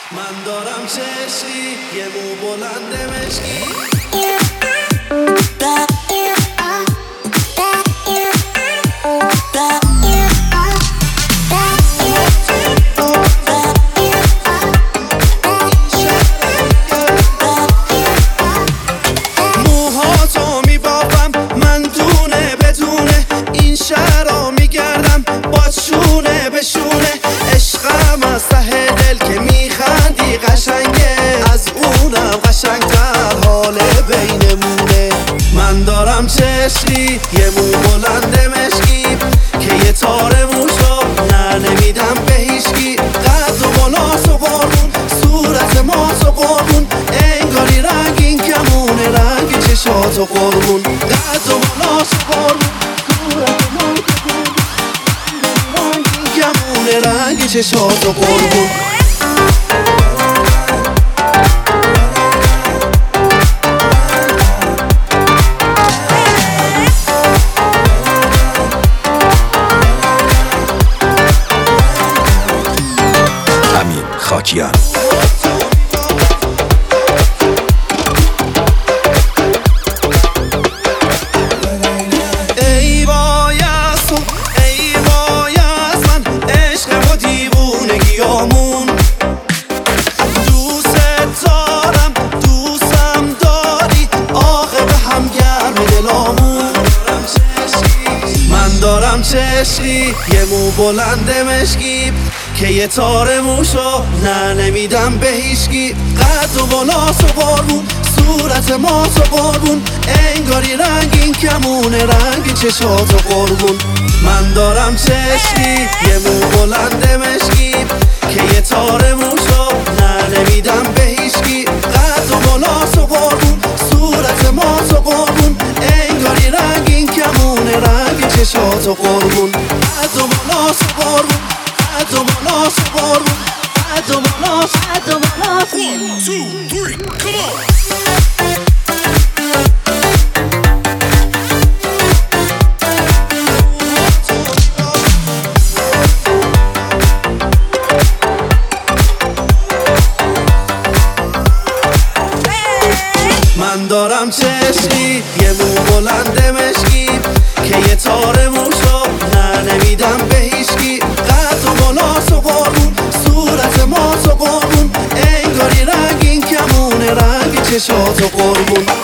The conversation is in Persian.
من دارم چشمی یه مو بلند مشکی. موهاتو میبافم من دونه بدونه، این شهر رو میگردم با شونه به شونه. عشقم از ته دل که میخندی قشنگه، از اونم قشنگتر حال بینمونه. من دارم چشمی یه مو بلند مشکی، که یه تار موشو نمیدم به هیچکی. قد و بلاس و قربون، صورت ماس و قربون، انگاری رنگین کمونه رنگ چشات و قربون. قد و بلاس و قربون، صورت ماس و قربون، رنگین کمونه رنگ چشات و قربون. خاکیان ای وای از تو، ای وای از من، عشق و دیوونگیامون. دوست دارم دوستم داری، آخه به هم گرم دلامون. من دارم چشمی یه مو بلند مشکی، که یه تار موشو نمیدم به هیچکی. قد و بلاس و قربون، صورت ماس و قربون، انگاری رنگین کمونه رنگ چشات و قربون. من دارم چشمی یه مو بلند مشکی، که یه تار موشو نمیدم به هیچکی. قد و بلاس و قربون، صورت ماس و قربون، انگاری رنگین کمونه رنگ چشات و قربون. قد و بلاس و قربون، قد و بلاس و قربون، قد و بلاس، قد و بلاس. 1 2 3 come on. من دارم چشمی یه مو بلند مشکی، که یه تار موشو نمیدم به هیچکی. قد و بلاس و قربون، صورت ماس و قربون، انگاری رنگین کمونه رنگ چشات و قربون.